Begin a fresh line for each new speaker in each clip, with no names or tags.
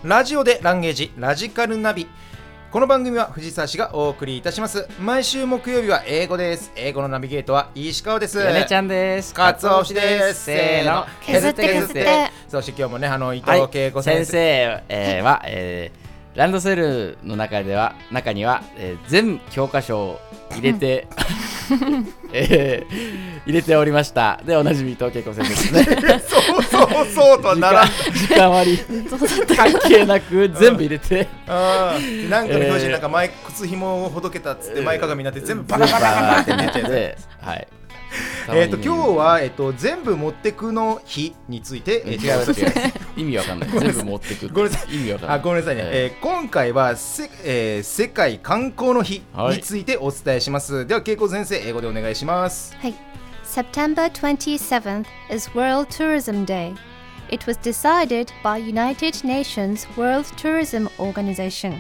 ラジオでランゲージラジカルナビ。この番組は藤沢市がお送りいたします。毎週木曜日は英語です。英語のナビゲートは石川です。
やねちゃんです。
かつおしです。
せーの、
削って削って。
そして今日もね、伊藤恵子先生、
は、ランドセルの中には、全教科書を入れて入れておりました。で、おなじみ伊藤恵子先生ですね。
そうとはならん。
時間割関係なく全部入れて
なんかの表示なんか前靴紐をほどけたっつって前かがみになって全部バラバラバラってなっちゃうやつ。はい。今日は、全部持ってくの日について、
違う意味わかんない。全部持ってく。
ごめんなさい。
意味わかんない。
ごめんなさいね。今回は世界観光の日についてお伝えします。では恵子先生、英語でお願いします。
はい。September 27th is World Tourism Day. It was decided by United Nations World Tourism Organization,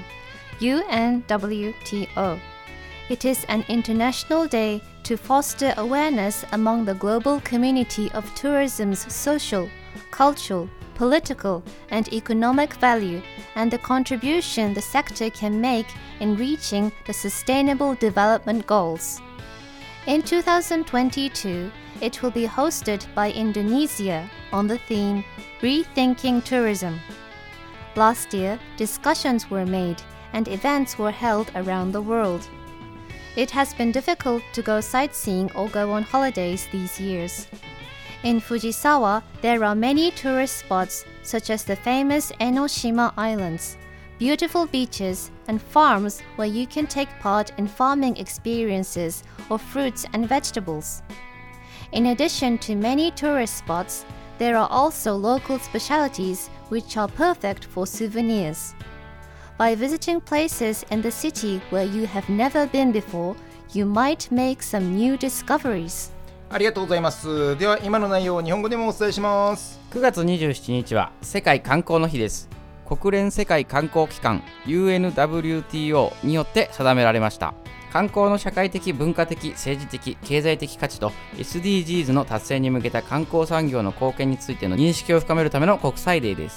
UNWTO. It is an international day to foster awareness among the global community of tourism's social, cultural, political, and economic value and the contribution the sector can make in reaching the Sustainable Development Goals. In 2022, it will be hosted by Indonesia on the theme Rethinking Tourism. Last year, discussions were made and events were held around the world.It has been difficult to go sightseeing or go on holidays these years. In Fujisawa, there are many tourist spots such as the famous Enoshima Islands, beautiful beaches, and farms where you can take part in farming experiences of fruits and vegetables. In addition to many tourist spots, there are also local specialties which are perfect for souvenirs.By visiting places in the city where you have never been before, you might make some new discoveries.
ありがとうございます。では今の内容を日本語でもお伝えします。
9月27日は世界観光の日です。国連世界観光機関 UNWTO によって定められました。観光の社会的、文化的、政治的、経済的価値と SDGs の達成に向けた観光産業の貢献についての認識を深めるための国際デーです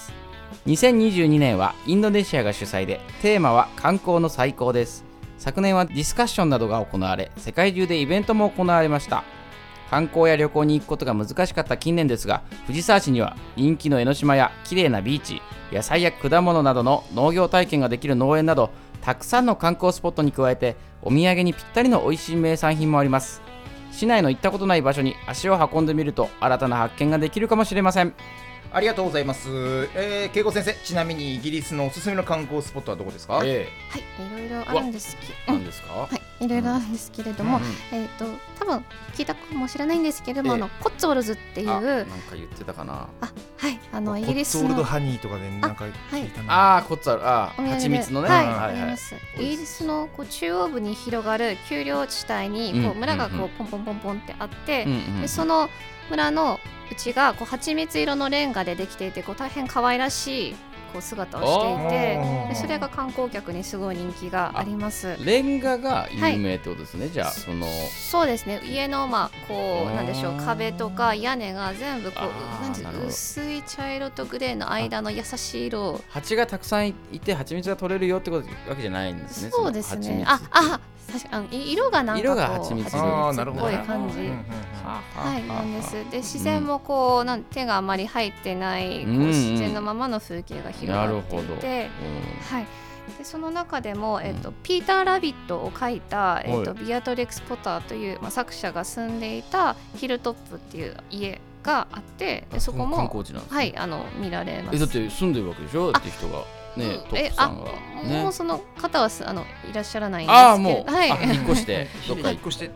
。2022年はインドネシアが主催で、テーマは観光の再興です。昨年はディスカッションなどが行われ、世界中でイベントも行われました。観光や旅行に行くことが難しかった近年ですが、藤沢市には人気の江ノ島や綺麗なビーチ、野菜や果物などの農業体験ができる農園など、たくさんの観光スポットに加えて、お土産にぴったりの美味しい名産品もあります。市内の行ったことない場所に足を運んでみると、新たな発見ができるかもしれません。
ありがとうございます。恵子先生、ちなみにイギリスのおすすめの観光スポットはどこですか？
はい、いろいろあるんですけど、
何ですか？
はい、いろいろあるんですけれども、多分聞いたかもしれないんですけれども、コッツウォルズっていう、
なんか言ってたかな。
はい、イギリスの
コッツウォルドハニーとかでなんか聞いたな。
コッツウォルド、蜂蜜のね。
あります。イギリスの中央部に広がる丘陵地帯に村がポンポンポンポンってあって、でその村のうちが蜂蜜色のレンガでできていて、大変可愛らしい姿をしていて、でそれが観光客にすごい人気があります。
レンガが有名ってことですね。じゃあ
そうですね。家のなんでしょう、壁とか屋根が全部薄い茶色とグレーの間の優しい色。
蜂がたくさんいて蜂蜜が取れるよってわけじゃないんですね。
そうですね。確かに色がなんか蜂蜜っぽい感じなんです。で自然も手があまり入ってない自然のままの風景が広がっていて、でその中でも、ピーター・ラビットを描いた、ビアトリックス・ポターという、作者が住んでいたヒルトップっていう家があって、でそこも
観光地なんですね。
見られます。
だって住んでるわけでしょ。だって人がね、トップさんがね。
もうその方はいらっしゃらないんですけど、
もう引っ越してどっか引っ越して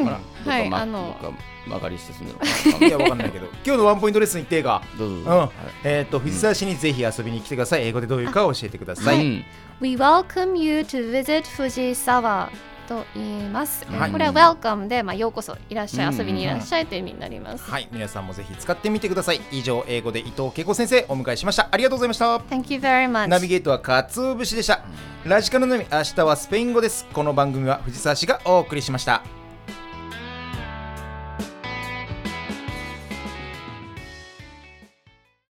曲がりして住んでるのかな。
いやわかんないけど、今日のワンポイントレッスン言ってが、
どうぞ。
藤沢市にぜひ遊びに来てください。英語でどういうか教えてください。
We welcome you to visit Fujisawa と言います。これは welcome で、ようこそいらっしゃい、遊びにいらっしゃいという意味になります。
はい、皆さんもぜひ使ってみてください。以上、英語で伊藤恵子先生お迎えしました。ありがとうございました。
Thank you very much。
ナビゲートは鰹節でした。ラジカルのみ、明日はスペイン語です。この番組は藤沢市がお送りしました。